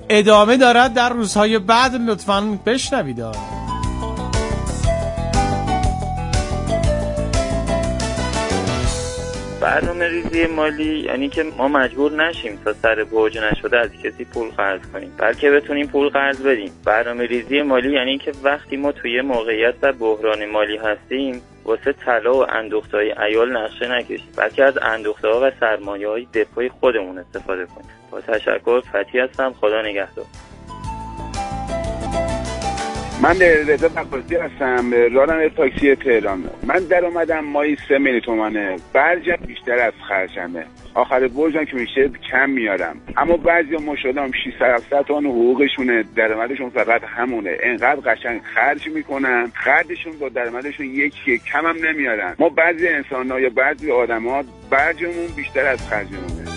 ادامه دارد در روزهای بعد، لطفاً بشنوید. برنامه ریزی مالی یعنی که ما مجبور نشیم تا سر بوج نشده از کسی پول قرض کنیم، بلکه بتونیم پول قرض بدیم. برنامه ریزی مالی یعنی که وقتی ما توی موقعیت و بحران مالی هستیم واسه طلا و اندوخته‌های عیال نقشه نکشیم، بلکه از اندوخته‌ها و سرمایه‌های دفاعی خودمون استفاده کنیم. با تشکر، فتی هستم. خدا نگهدار. من رضا بقاسی هستم، راننده تاکسی تهران. من درآمدم ماهی 3 میلیون تومانه، برجم بیشتر از خرجمه. آخر برجم که میشه کم میارم، اما بعضیا ماشاءالله 600-700 تومن حقوقشونه، درآمدشون فقط همونه، انقدر قشنگ خرج میکنن، خرجشون با درآمدشون یکی، کم هم نمیارن. ما بعضی انسان‌ها یا بعضی آدم‌ها برجمون بیشتر از خرجمونه.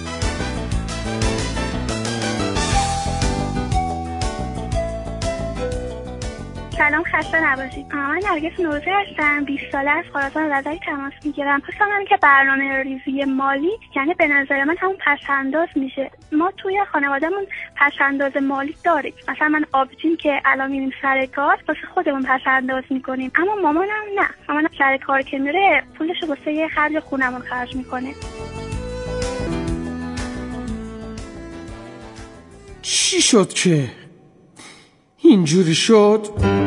سلام، خسته نباشید. من نرگس نوروزی هستم، 20 ساله از خراسان رضایی تماس میگیرم. خواستم که برنامه ریزی مالی یعنی به نظر من همون پس‌انداز میشه. ما توی خانوادهمون پس‌انداز مالی داریم. مثلا من آبجیم که الان میریم سر کار واسه خودمون پس‌انداز میکنیم، اما مامانم نه. مامانم سر کار که میره پولشو واسه خرج خونمون خرج میکنه. چی شد که اینجوری شد؟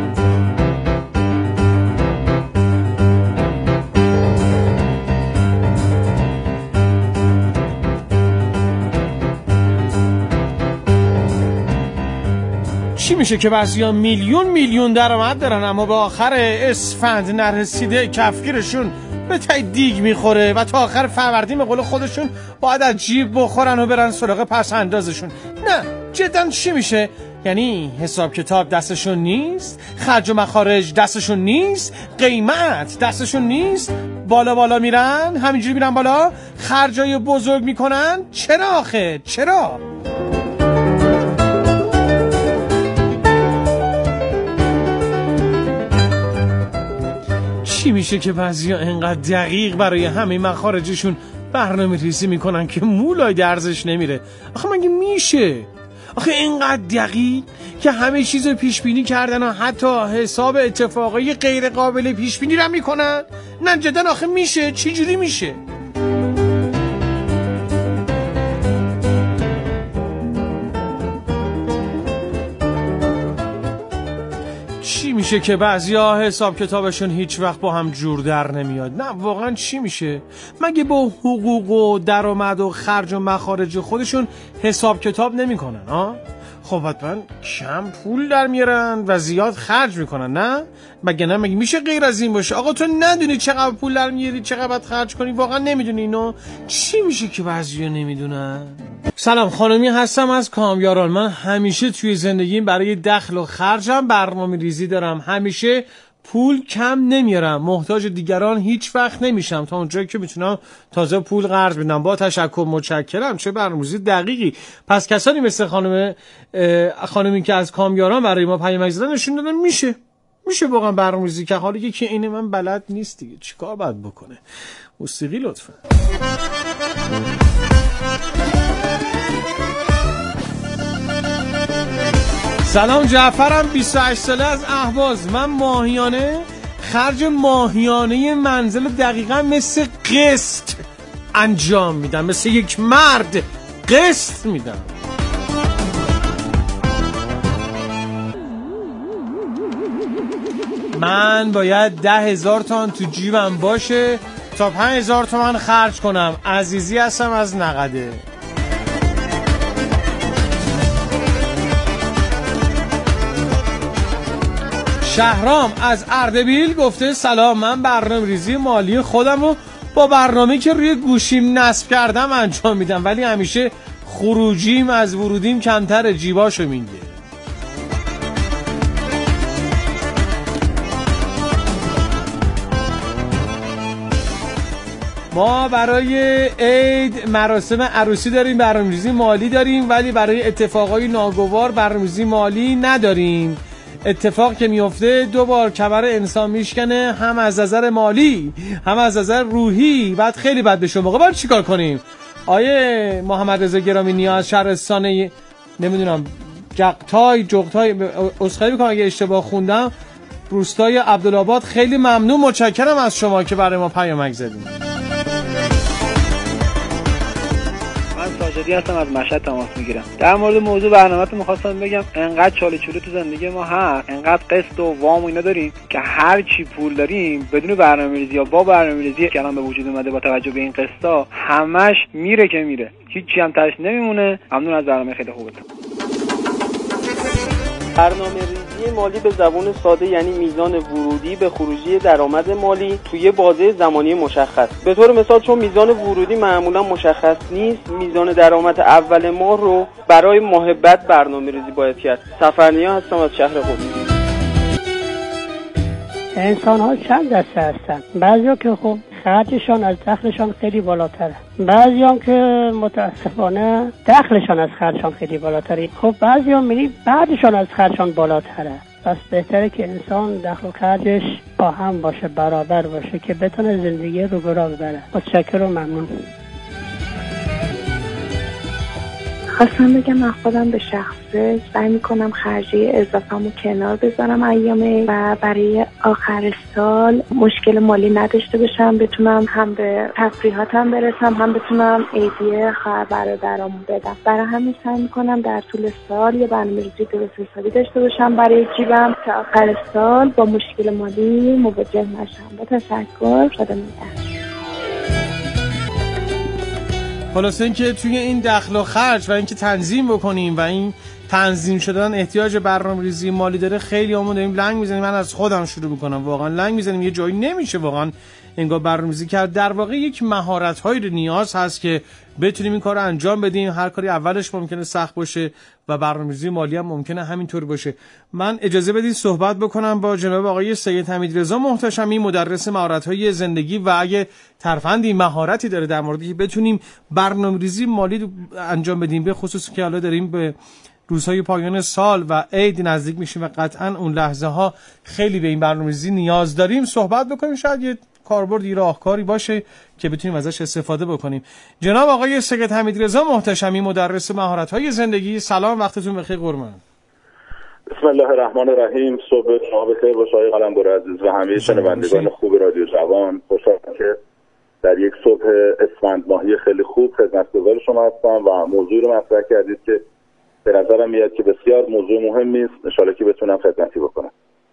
چی میشه که بعضیا میلیون درآمد دارن اما به آخر اسفند نرسیده کفگیرشون به تای دیگ میخوره و تا آخر فروردین به قول خودشون باید از جیب بخورن و برن سراغ پس اندازشون؟ نه جدا چی میشه؟ یعنی حساب کتاب دستشون نیست، خرج و مخارج دستشون نیست، قیمت دستشون نیست، بالا میرن، همینجوری میرن بالا، خرجای بزرگ میکنن. چرا آخه؟ چرا؟ چی میشه که بعضیا انقدر دقیق برای همه مخارجشون برنامه ریزی میکنن که مولای درزش نمیره؟ آخه مگه میشه؟ آخه اینقدر دقیق که همه چیز پیش بینی کردن و حتی حساب اتفاقای غیر قابل پیش بینی رو میکنن؟ نه جدا آخه میشه؟ چی جوری میشه؟ چی میشه که بعضیا حساب کتابشون هیچ وقت با هم جور در نمیاد؟ نه واقعا چی میشه؟ مگه با حقوق و درآمد و خرج و مخارج خودشون حساب کتاب نمیکنن؟ خب حتما کم پول در میارن و زیاد خرج میکنن، نه؟ مگه میشه غیر از این باشه؟ آقا تو ندونی چقدر پول در میاری، چقدر باید خرج کنی؟ واقعا نمیدونی اینو؟ چی میشه که بعضیا نمیدونن؟ سلام، خانمی هستم از کامیاران. من همیشه توی زندگیم برای دخل و خرجم برنامه ریزی دارم، همیشه پول کم نمیارم، محتاج دیگران هیچ وقت نمیشم تا اونجایی که میتونم تازه پول قرض بدم. با تشکر، متشکرم. چه برنامه‌ریزی دقیقی. پس کسانی مثل خانمی که از کامیاران برای ما پیام زدن نشون دادن میشه واقعا برنامه‌ریزی که حالی که این من بلد نیست دیگه چیکار باید بکنه. موسیقی لطفا. سلام، جعفرم، 28 ساله از اهواز. من ماهیانه خرج ماهیانه منزل دقیقا مثل قسط انجام میدم، مثل یک مرد قسط میدم. من باید 10,000 تومان تو جیبم باشه تا 5,000 تومان خرج کنم. عزیزی هستم از نقده. شهرام از اردبیل گفته سلام، من برنامه ریزی مالی خودم رو با برنامه‌ای که روی گوشیم نصب کردم انجام میدم، ولی همیشه خروجیم از ورودیم کمتر، جیباشو میگه. ما برای عید مراسم عروسی داریم، برنامه‌ریزی مالی داریم، ولی برای اتفاقای ناگوار برنامه‌ریزی مالی نداریم. اتفاق که میفته 2 بار کمر انسان میشکنه، هم از نظر مالی هم از نظر روحی. بعد خیلی بد بشه. موقع باید چیکار کنیم؟ آیه محمد رضا گرامی نیاز شهرستان نمیدونم جغتای عذرخواهی می‌کنم اگه اشتباه خوندم، روستای عبدالآباد. خیلی ممنون، متشکرم از شما که برای ما پیامک زدید. ساجدی هستم، از مشهد تماس میگیرم. در مورد موضوع برنامه‌تون می‌خواستم بگم انقدر چاله چوله تو زندگی ما هست، انقدر قسط و وام و اینا داریم که هر چی پول داریم بدون برنامه‌ریزی یا با برنامه‌ریزی که الان به وجود اومده با توجه به این قسطا همش میره که میره، هیچی هم تاش نمیمونه. ممنون از برنامه خیلی خوبتون. برنامه‌ریزی مالی به زبان ساده یعنی میزان ورودی به خروجی درآمد مالی توی بازه زمانی مشخص. به طور مثال چون میزان ورودی معمولا مشخص نیست، میزان درآمد اول ماه رو برای ماه بعد برنامه‌ریزی باید کرد. سفرنیا هستم از شهر قم. انسان‌ها چند دسته هستن؟ بعضیا که خب خرجشان از دخلشان خیلی بالاتره، بعضیام که متاسفانه دخلشان از خرجشان خیلی بالاتره. خب بعضیام می‌بینی بعدشان از خرجشان بالاتره. پس بهتره که انسان دخل و خرجش با هم باشه، برابر باشه که بتونه زندگی رو برا ببره. متشکرم و ممنون. خواستم بگم من خودم به شخصه سعی میکنم خرجی اضافه‌مو کنار بذارم ایامه و برای آخر سال مشکل مالی نداشته باشم، بتونم هم به تفریحاتم برسم، هم بتونم عیدیه خواهر برادرامو بدم. برای همین سعی میکنم در طول سال یه برنامه‌ریزی درست حسابی داشته باشم برای جیبم که آخر سال با مشکل مالی مواجه نشم. با تشکر، خدا نگهدار. خلاصه اینکه توی این دخل و خرج و اینکه تنظیم بکنیم و این تنظیم شدن احتیاج برنامه‌ریزی مالی داره. خیلی همون داریم لنگ میزنیم، من از خودم شروع میکنم، واقعا لنگ میزنیم، یه جایی نمیشه واقعا انگار برنامه‌ریزی کرد. در واقع یک مهارت‌هایی رو نیاز هست که بتونیم این کار رو انجام بدیم. هر کاری اولش ممکنه سخت باشه و برنامه‌ریزی مالی هم ممکنه همینطور باشه. من اجازه بدید صحبت بکنم با جناب آقای سید حمیدرضا محتشمی، مدرس مهارت‌های زندگی، و اگه ترفندی مهارتی داره در موردی که بتونیم برنامه‌ریزی مالی انجام بدیم، به خصوص که حالا داریم به روزهای پایان سال و عید نزدیک میشیم و قطعاً اون لحظه ها خیلی به این برنامه‌ریزی نیاز داریم، صحبت بکنیم. شاید یه کاربردی راهکاری باشه که بتونیم ازش استفاده بکنیم. جناب آقای سید حمیدرضا محتشمی، مدرس مهارت‌های زندگی، سلام، وقتتون بخیر قربان. بسم الله الرحمن الرحیم. صبح شما بخیر باشه آقای قلمرو عزیز و همه شنوندگان خوب رادیو جوان. خوشحالم که در یک صبح اسفند ماهی خیلی خوب خدمتگزار شما هستم و موضوعی رو مطرح کردید که به نظرم میاد که بسیار موضوع مهمی است. ان شاءالله که بتونم خدمتی بکنم.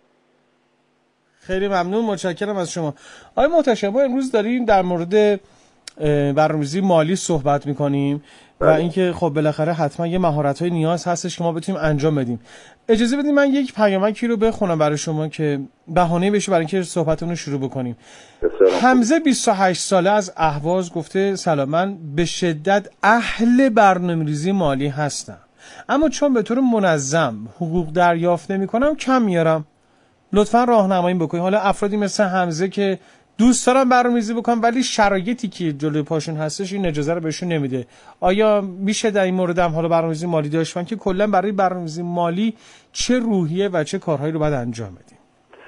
خیلی ممنون، متشکرم از شما. آقای محتشمی، ما امروز داریم در مورد برنامه‌ریزی مالی صحبت می‌کنیم و اینکه خب بالاخره حتما یه مهارت‌های نیاز هستش که ما بتونیم انجام بدیم. اجازه بدید من یک پیامکی رو بخونم برای شما که بهانه بشه برای اینکه صحبتمون رو شروع بکنیم. حمزه 28 ساله از اهواز گفته سلام، من به شدت اهل برنامه‌ریزی مالی هستم، اما چون به طور منظم حقوق دریافت نمی‌کنم کم میارم. لطفاً راهنمایی بکنید. حالا افرادی مثل حمزه که دوست دارن برنامه‌ریزی بکنن ولی شرایطی که جلوی پاشون هستش این اجازه رو بهشون نمیده. آیا میشه در این مورد هم حالا برنامه‌ریزی مالی داشتن که کلا برای برنامه‌ریزی مالی چه روحیه و چه کارهایی رو باید انجام بدیم؟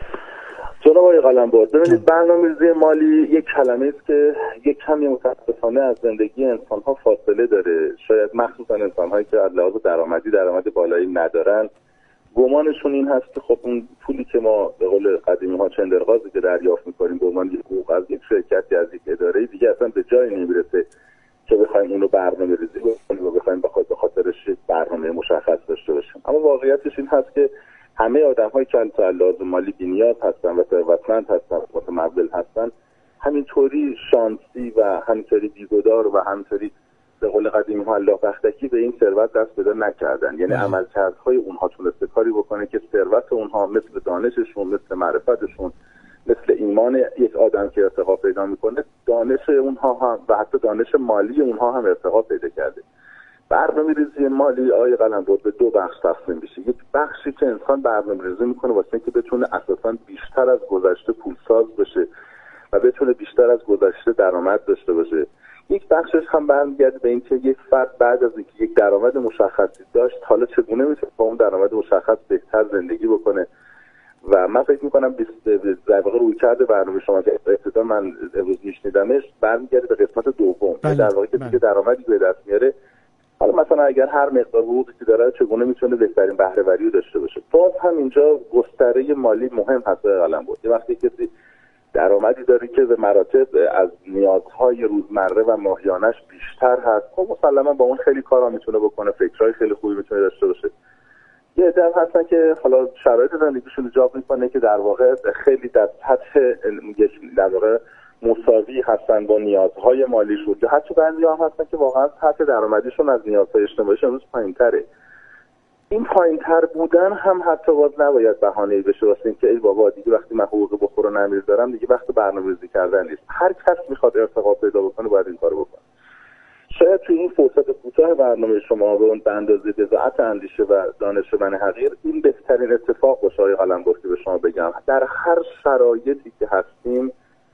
جناب آقای قلمبر، ببینید برنامه‌ریزی مالی یک کلمه است که یک کمی متاسفانه از زندگی انسان‌ها فاصله داره. شاید مخصوصا انسان‌هایی که از لحاظ درآمد بالایی ندارن، گمانشون این هست که خب اون پولی که ما به قول قدیمی ها چندرغازی که دریافت می‌کنیم به عنوان یک حقوق از یک شرکتی، از یک اداره دیگه، اصلا به جایی نمیرسه که بخوایم اون رو برنامه‌ریزی بکنیم و بخوایم به خاطرش برنامه مشخص داشته باشیم. اما واقعیتش این هست که همه آدم‌هایی که از لحاظ مالی بی‌نیاز هستن و ثروتمند هستن، متمول هستن، همینطوری شانسی و همینطوری بی‌گدار و همینطوری به قول قدیمی ها الله بختکی به این ثروت دست پیدا نکردن. یعنی عملکردهای اونها تونسته کاری بکنه که ثروت اونها مثل دانششون، مثل معرفتشون، مثل ایمان یک آدم که ارتقا پیدا میکنه، دانش اونها هم و حتی دانش مالی اونها هم ارتقا پیدا کرده. برنامه‌ریزی مالی آقای قلمرو به دو بخش تقسیم میشه. یک بخشی که انسان برنامه‌ریزی میکنه واسه اینکه بتونه اساساً بیشتر از گذشته پولساز بشه و بتونه بیشتر از گذشته درآمد داشته باشه. یک بخشش هم برمیگرده به اینکه یک فرد بعد از اینکه یک درآمد مشخصی داشت، حالا چگونه میتونه با اون درآمد مشخص بهتر زندگی بکنه. و من فکر میکنم در واقع رویکرد برنامه شما که ابتدا من امروز میشنیدمش برمیگرده به قسمت دوم. در واقع که دیگه درآمدی به دست میاره حالا مثلا اگر هر مقدار حقوقی که داره چگونه میتونه بهترین بهره وری رو داشته باشه. باز هم اینجا گستره مالی مهم هست قلمبر. وقتی کسی درآمدی داره که به مراتب از نیازهای روزمره و ماهیانش بیشتر هست، خب مسلما با اون خیلی کارا میتونه بکنه، فکرای خیلی خوبی میتونه داشته باشه. یه عده هستن که حالا شرایط زندگیشون ایجاب میکنه که در واقع خیلی در سطح در واقع مساوی هستن با نیازهای مالیشون، یا حتی بعضی‌ها هستن که واقعا سطح درآمدیشون از نیازهای اجتماعیشون امروز پایین‌تره. این پایین‌تر بودن هم حتی باز نباید بهانه‌ای بشه واسه اینکه ای بابا دیگه وقتی من حقوق بخور و نمیر دارم دیگه وقت برنامه‌ریزی کردن نیست. هر کس میخواد ارتقا پیدا بکنه باید این کارو بکنه. شاید توی این فرصت کوتاه برنامه شما به اندازه بضاعت اندیشه و دانش من حقیر این بهترین اتفاق باشه آقای قلمبر که به شما بگم در هر شرایطی که هستیم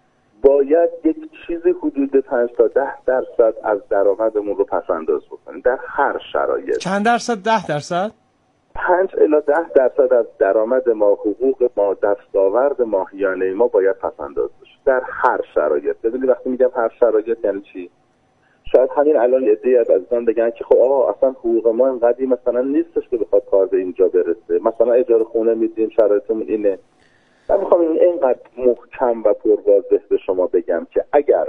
باید یک چیزی حدود 5 تا 10% از درآمدمون رو پس انداز بکنیم در هر شرایط. چند درصد؟ 10%؟ 5 الی 10% از درآمد ما، حقوق ما، دستاورد ماهیانه ما باید پس انداز بشه در هر شرایط. ببینید وقتی میگم هر شرایط یعنی چی؟ شاید همین الان عده‌ای از عزیزان بگن که خب آقا اصلا حقوق ما اینقدری مثلا نیستش که بخواد کار به اینجا برسه، مثلا اجاره خونه میدیم شرایطمون اینه. من میخوام اینقدر محکم و پرواضح به شما بگم که اگر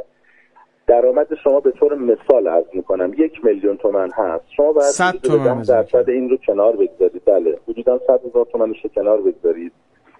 درآمد شما به طور مثال عرض میکنم 1,000,000 تومان هست، شما باید 10% این رو کنار بگذارید. بله حدودا 100,000 تومانش رو کنار بگذارید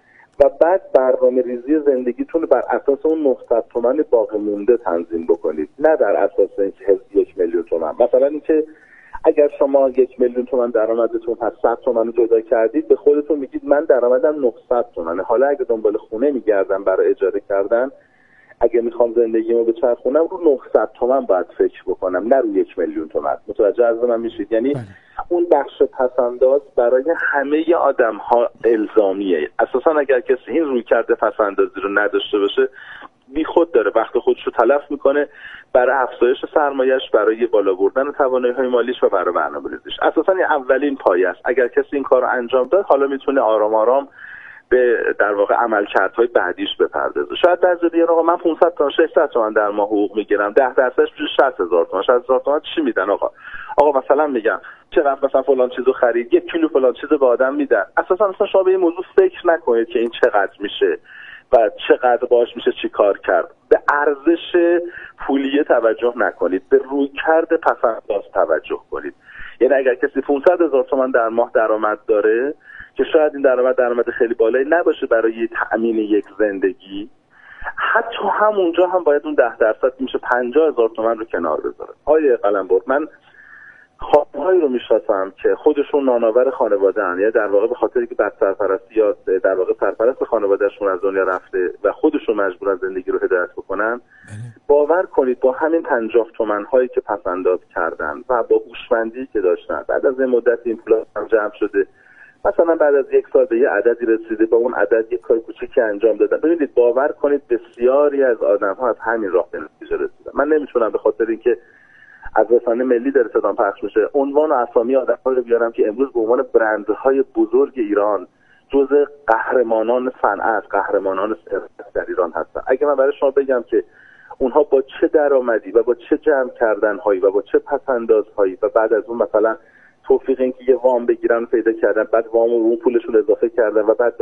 و بعد برنامه ریزی زندگیتون رو بر اساس اون 900 تومان باقی مونده تنظیم بکنید، نه در اساس اینکه 1,000,000 تومان. مثلا اینکه اگر شما 1,000,000 تومان درآمدتون هست 100 تومان رو جدا کردید، به خودتون میگید من درآمدم 900 تومانه، حالا اگه دنبال خونه میگردم برای اجاره کردن، اگه میخوام زندگیمو بچرخونم رو 900 تومان باید فکر بکنم نه رو 1,000,000 تومان. متوجه از من میشید؟ یعنی اون بخش پسنداز برای همه آدم‌ها الزامیه. اساسا اگر کسی این رویکرد پسندازی رو نداشته باشه بی خود داره وقت خودش رو تلف میکنه برای افزایش سرمایه‌اش، برای بالا بردن توانایی‌های مالیش و برای برنامه‌ریزیش. اساسا این اولین پایه است. اگر کسی این کارو انجام داد حالا میتونه آرام آرام به در واقع عملکردهای بعدیش بپردازه. شاید بعضی دیگه آقا من 500 تا 600 تومان در ماه حقوق میگیرم، 10%ش میشه 60,000 تومان. 60,000 تومان چی میدن آقا مثلا میگم چقدر مثلا فلان چیزو خرید، 1 کیلو فلان چیزو به آدم میدن. اساسا مثلا شما به این موضوع فکر نکنید که این چقدر میشه و چقدر باش میشه چی کار کرد. به ارزش پولیه توجه نکنید، به رویکرد پسنداز توجه کنید. یعنی اگر کسی 500,000 تومان در ماه درآمد داره که شاید این درآمد خیلی بالایی نباشه برای تأمین یک زندگی، حتی همونجا هم باید اون 10% میشه 50,000 تومان رو کنار بذاره. آقای قلمبر، من خانم‌هایی رو میشناسم که خودشون نانآور خانواده ان، یا در واقع به خاطری که بد سرپرستی یا در واقع سرپرست خانوادهشون از دنیا رفته و خودشون مجبورن زندگی رو هدایت بکنن، باور کنید با همین 50 تومن هایی که پس انداز کردن و با هوشمندی که داشتن بعد از این مدت این پول هم جمع شده، مثلا بعد از 1 سال به یه عددی رسیده، با اون عدد یک کار کوچیکی انجام دادن. ببینید باور کنید بسیاری از آدم‌ها از همین راه به نتیجه رسیدن. من نمیتونم به خاطر اینکه از رسانه ملی داره صدام پخش میشه عنوان و اسامی آدم‌ها رو بیارم که امروز به عنوان برندهای بزرگ ایران جزء قهرمانان صنعت، قهرمانان ثروت در ایران هستن. اگه من برای شما بگم که اونها با چه درآمدی و با چه جمع کردن‌هایی و با چه پس‌اندازهایی و بعد از اون مثلا توفیق اینکه یه وام بگیرن پیدا کردن، بعد وام رو پولشون اضافه کردن و بعد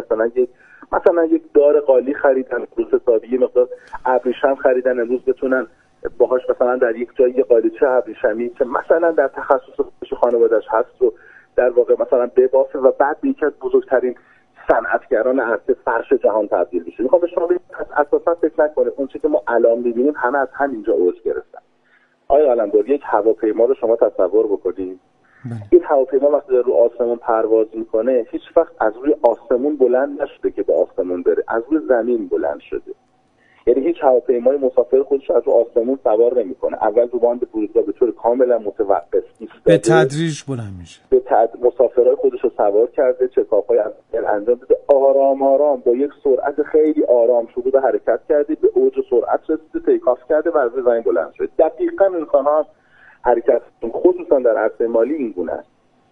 مثلا یک دار قالی خریدن، روز حسابی یه مقدار ابریشم خریدن، امروز بتونن باهاش مثلا در یک جایی قالیچه ابریشمی که مثلا در تخصص خانواده‌اش هست و در واقع مثلا ببافه و بعد به یکی از بزرگترین صنعتگران عرصه فرش جهان تبدیل بشه. میخوام به شما بگم اساسا فکر نکنید اون چیزی که ما الان می‌بینیم همه از همینجا اوج گرفتن. آقای قلمبر، یک هواپیما رو شما تصور بکنید. این هواپیما وقتی رو آسمون پرواز میکنه هیچ وقت از روی آسمون بلند نشده که به آسمون بره، از روی زمین بلند شده. یعنی هیچ هواپیمای مسافر خودش از روی آسمون سوار نمیکنه، اول رو باند فرودگاه به طور کاملا متوقف ایستاده، به تدریج بلند میشه، مسافرای خودش رو سوار کرده، چکاپ‌های انجام داده، آرام آرام با یک سرعت خیلی آرام شروع به حرکت کرده، به اوج سرعت رسیده، تیکاف کرده و از روی زمین بلند شده. دقیقاً انسان‌ها حرکت خصوصا در عرصه مالی این گونه است.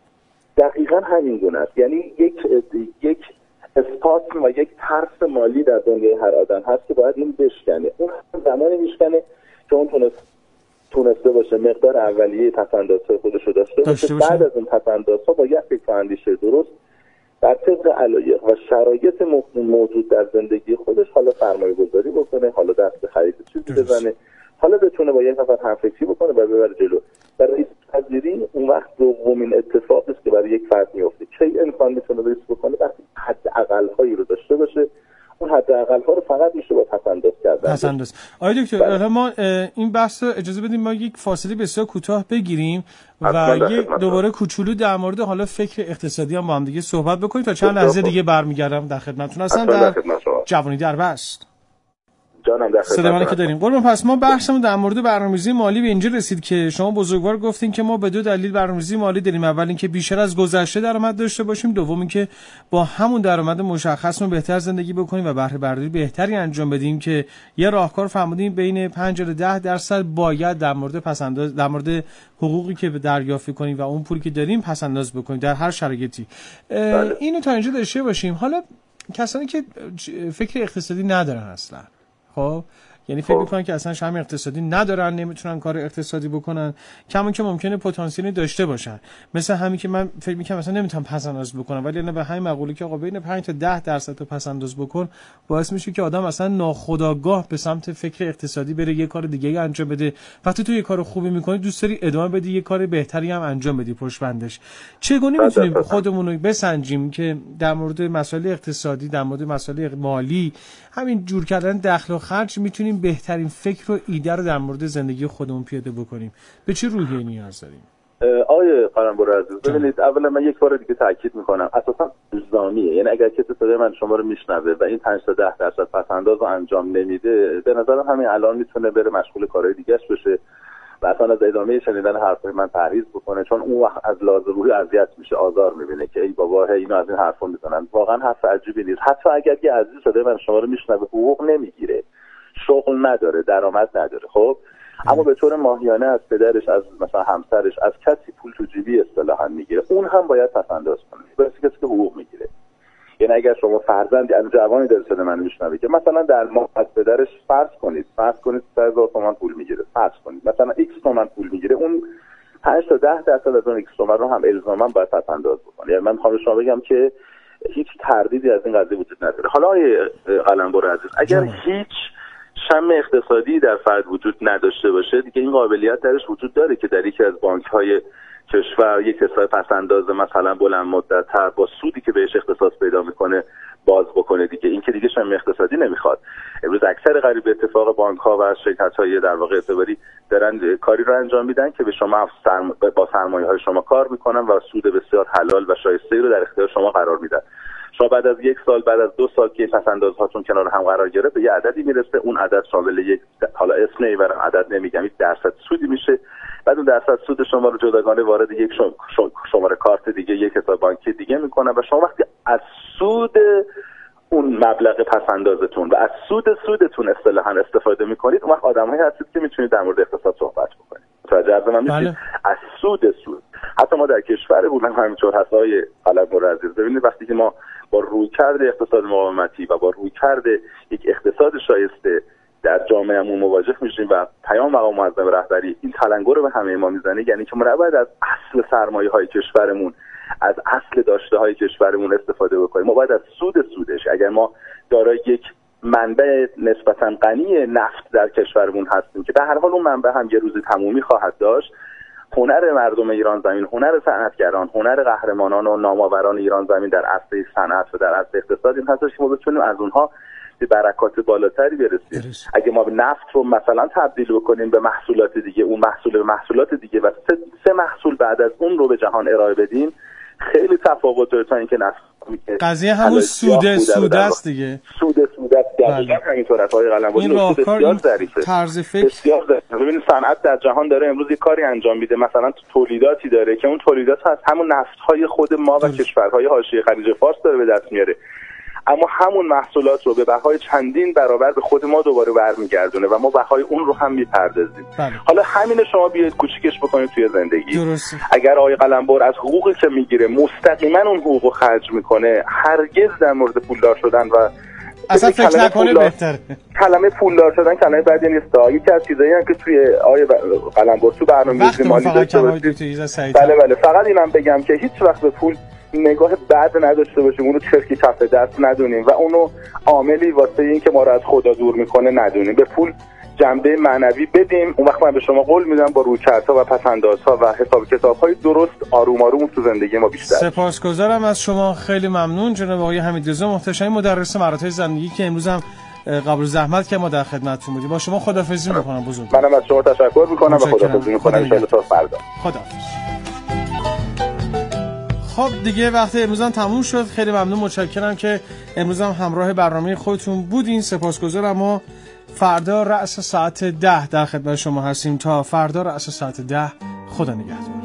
دقیقاً همین گونه است. یعنی یک اسپاسم و یک ترس مالی در دنیای هر آدم هست که باید این بشکنه. اون زمانی میشکنه که اون تونسته باشه مقدار اولیه پس‌اندازهای خودش رو داشته باشه. بعد از این پس‌اندازها باید فکر و اندیشه درست در طبق علایق و شرایط موجود در زندگی خودش حالا سرمایه‌گذاری بکنه، حالا دست خرید چیزی بزنه، حالا بتونه با یک نفر همفکری بکنه و ببره جلو. برای رئیس پذیری اون وقت دومین اتفاقی است که برای یک فرد میفته. کی انسان میتونه رئیس بکنه؟ وقتی حداقل‌هایی رو داشته باشه. اون حداقل‌ها رو فقط میشه با پس‌انداز کردن. پس‌انداز. آقای دکتر ما این بحث رو اجازه بدیم ما یک فاصله بسیار کوتاه بگیریم و یک دوباره کوچولو در مورد حالا فکر اقتصادی هم با هم دیگه صحبت بکنیم تا چند لحظه دیگه برمیگردم در خدمتتون هستم در جوانی در بست. جانم در خدمتتون که داریم. قربان پس ما بحثمون در مورد برنامه‌ریزی مالی به اینجا رسید که شما بزرگوار گفتین که ما به دو دلیل برنامه‌ریزی مالی داریم. اول اینکه بیشتر از گذشته درآمد داشته باشیم، دوم اینکه با همون درآمد مشخصمون بهتر زندگی بکنیم و بهره برداری بهتری انجام بدیم که یه راهکار فرمودیم بین 5 تا 10% باید در مورد پس‌انداز در مورد حقوقی که دریافت کنیم و اون پولی که داریم پس‌انداز بکنیم در هر شرایطی. اینو تا اینجا داشته باشیم. حالا کسانی که فکر اقتصادی ندارن اصلا، خب یعنی فکر می‌کنن که اصلا شرم اقتصادی ندارن، نمیتونن کار اقتصادی بکنن، کما که ممکنه پتانسیلی داشته باشن، مثل همین که من فکر می‌کنم مثلا نمیتونم پس‌انداز بکنم، ولی به همین مقوله که آقا بین 5 تا 10% تو پس‌انداز بکن باعث میشه که آدم اصلا ناخودآگاه به سمت فکر اقتصادی بره، یه کار دیگه انجام بده. وقتی تو یه کار خوبی می‌کنی دوست داری ادامه بدی، یه کار بهتری هم انجام بدی پشت بندش. چگونه میتونیم خودمون رو بسنجیم که در مورد مسائل اقتصادی، در مورد مسائل مالی، همین جور کردن دخل و خرج میتونیم بهترین فکر و ایده رو در مورد زندگی خودمون پیاده بکنیم؟ به چه روحیه‌ای نیاز داریم؟ آقای قلمبر عزیز ببینید، اولا من یک بار دیگه تاکید میکنم اساسا الزامیه. یعنی اگر کسی صدای من شما رو میشنوه و این 5 تا 10% پس‌انداز رو انجام نمیده، به نظرم همین الان میتونه بره مشغول کارهای دیگه‌اش بشه و اصلا از ادامه شنیدن حرفای من پرهیز بکنه، چون اون وقت از لحاظ روحی اذیت میشه، آزار میبینه که ای بابا اینو از این حرفا میزنن. واقعا حرف عجیبی نیست. حتی اگر یه عزیز صدای من شما رو میشنوه حقوق نمیگیره، شغل نداره، درآمد نداره، خب اما به طور ماهیانه از پدرش، از مثلا همسرش، از کسی پول تو جیبی اصطلاحاً میگیره، اون هم باید پس‌انداز کنه. واسه کسی که حقوق میگیره. یعنی اگر شما فرزندی از جوانی داره صدای من میشنوه که مثلا در ماه از پدرش فرض کنید 3000 تومان پول میگیره، فرض کنید مثلا x تومان پول میگیره، اون 5 تا 10% از اون x تومان رو هم الزاما باید پس‌انداز بکنه. یعنی من میخوام شما بگم که هیچ تردیدی از این قضیه وجود نداره. حالا قلمبر عزیز، اگر هیچ شم اقتصادی در فرد وجود نداشته باشه، دیگه این قابلیت درش وجود داره که در یکی از بانک‌های کشور یک حساب پس‌انداز مثلا بلند مدت‌تر با سودی که بهش اختصاص پیدا میکنه باز بکنه. دیگه این که دیگه شم اقتصادی نمیخواد. امروز اکثر قریب اتفاق بانک‌ها و شرکت‌های در واقع اعتباری دارن کاری رو انجام میدن که به شما با سرمایه‌های شما کار میکنن و سود بسیار حلال و شایسته‌ای رو در اختیار شما قرار میدن. شما بعد از 1 سال، بعد از 2 سال که پس‌اندازهاتون کنار هم قرار گرفت به یه عددی میرسه، اون عدد شامل یک حالا اسم نمیبرم، عدد نمیگم، 1% سودی میشه. بعد اون درصد سود شما رو جداگانه وارد یک شماره کارت دیگه، یک حساب بانکی دیگه میکنه و شما وقتی از سود اون مبلغ پس‌اندازتون و از سودتون اصطلاحاً استفاده میکنید، اون وقت آدمایی هستید که میتونید در مورد اقتصاد صحبت بکنید. متوجه من میشید؟ از سود حتی ما در کشورمون هم همینطور هست. های قلمبر عزیز ببینید، وقتی که ما با رویکرد اقتصاد مقاومتی و با رویکرد یک اقتصاد شایسته در جامعهمون مواجه میشیم و پیام مقام معظم رهبری این تلنگر رو به همه ما میزنه، یعنی که ما نباید از اصل سرمایه‌های کشورمون، از اصل داشته‌های کشورمون استفاده بکنیم. ما باید از سودش، اگر ما دارای یک منبع نسبتاً غنی نفت در کشورمون هستیم که به هر حال اون منبع هم یه روزی تمومی خواهد داشت، هنر مردم ایران زمین، هنر صنعتگران، هنر قهرمانان و نامآوران ایران زمین در عرصه صنعت و در عرصه اقتصاد این هستش که ما بتونیم از اونها به برکات بالاتری برسیم. اگه ما نفت رو مثلا تبدیل بکنیم به محصولات دیگه، اون محصول به محصولات دیگه و 3 محصول بعد از اون رو به جهان ارائه بدیم، خیلی تفاوت داره تا اینکه نفت قضیه همون سوده است دیگه. سوده دقیقاً همینطور است. آقای قلمبر این راهکار طرز فکر بسیار ظریفه. ببینید صنعت در جهان داره امروز یک کاری انجام میده، مثلا تولیداتی داره که اون تولیدات از همون نفت‌های خود ما و کشورهای حاشیه خلیج فارس داره به دست میاره، اما همون محصولات رو به بهای چندین برابر به خود ما دوباره برمیگردونه و ما بهای اون رو هم میپردازیم. حالا همین شما بیاید کوچیکش بکنید توی زندگی. درسته. اگر آقای قلمبر از حقوقی که میگیره مستقیما اون حقوق رو خرج میکنه، هرگز در مورد پولدار شدن و اصلا فکر نکنه بهتره. کلمه پولدار شدن کلمه بدی نیست. یکی از چیزایی هم که توی قلمبرد تو برنامه‌ریزی مالی داشته باشید. بله فقط اینم بگم که هیچ وقت به پول نگاه بد نداشته باشیم، اونو چرکی کف دست ندونیم و اونو عاملی واسه این که ما رو از خدا دور میکنه ندونیم. به پول جنبه معنوی بدیم. اون وقت من به شما قول میدم با رویکردها و پس‌اندازها و حساب کتاب‌های درست آروم آروم تو زندگی ما بیشتر. سپاسگزارم از شما، خیلی ممنون جناب آقای حمیدرضا محتشمی، مدرس مهارت‌های زندگی که امروز هم قبل زحمت که ما در خدمتتون بودیم. با شما خداحافظی می‌کنم بزرگ. منم از شما تشکر می‌کنم و خداحافظی می‌کنم ان شاءالله تا فردا. خداحافظ. خب دیگه وقت امروز هم تموم شد. خیلی ممنون، متشکرم که امروز هم همراه برنامه خودتون بودین. سپاسگزارم. ما فردا رأس ساعت 10 در خدمت شما هستیم. تا فردا رأس ساعت 10 خدا نگهدار.